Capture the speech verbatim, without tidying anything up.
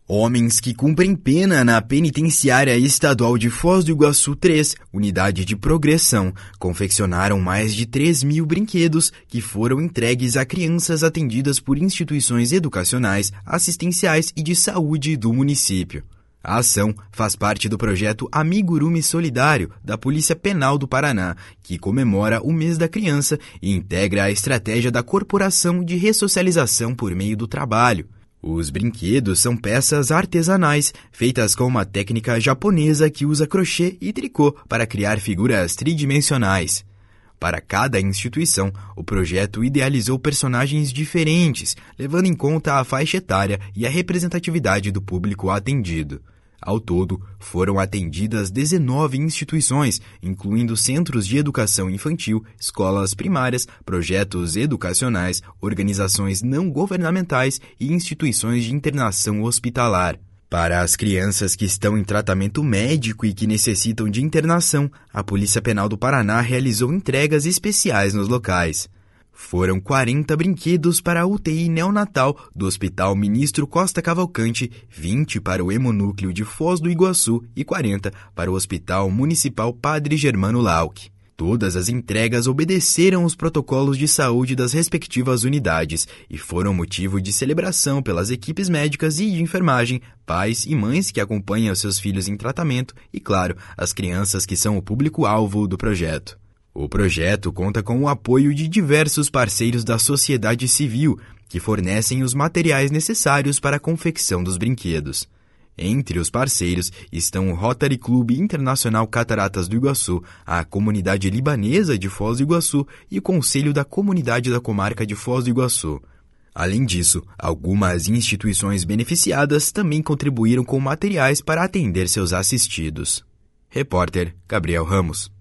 Homens que cumprem pena na Penitenciária Estadual de Foz do Iguaçu três, Unidade de Progressão, confeccionaram mais de três mil brinquedos que foram entregues a crianças atendidas por instituições educacionais, assistenciais e de saúde do município. A ação faz parte do projeto Amigurumi Solidário da Polícia Penal do Paraná, que comemora o mês da criança e integra a estratégia da Corporação de Ressocialização por meio do trabalho. Os brinquedos são peças artesanais, feitas com uma técnica japonesa que usa crochê e tricô para criar figuras tridimensionais. Para cada instituição, o projeto idealizou personagens diferentes, levando em conta a faixa etária e a representatividade do público atendido. Ao todo, foram atendidas dezenove instituições, incluindo centros de educação infantil, escolas primárias, projetos educacionais, organizações não governamentais e instituições de internação hospitalar. Para as crianças que estão em tratamento médico e que necessitam de internação, a Polícia Penal do Paraná realizou entregas especiais nos locais. Foram quarenta brinquedos para a U T I neonatal do Hospital Ministro Costa Cavalcante, vinte para o Hemonúcleo de Foz do Iguaçu e quarenta para o Hospital Municipal Padre Germano Lauck. Todas as entregas obedeceram os protocolos de saúde das respectivas unidades e foram motivo de celebração pelas equipes médicas e de enfermagem, pais e mães que acompanham seus filhos em tratamento e, claro, as crianças que são o público-alvo do projeto. O projeto conta com o apoio de diversos parceiros da sociedade civil, que fornecem os materiais necessários para a confecção dos brinquedos. Entre os parceiros estão o Rotary Club Internacional Cataratas do Iguaçu, a Comunidade Libanesa de Foz do Iguaçu e o Conselho da Comunidade da Comarca de Foz do Iguaçu. Além disso, algumas instituições beneficiadas também contribuíram com materiais para atender seus assistidos. Repórter Gabriel Ramos.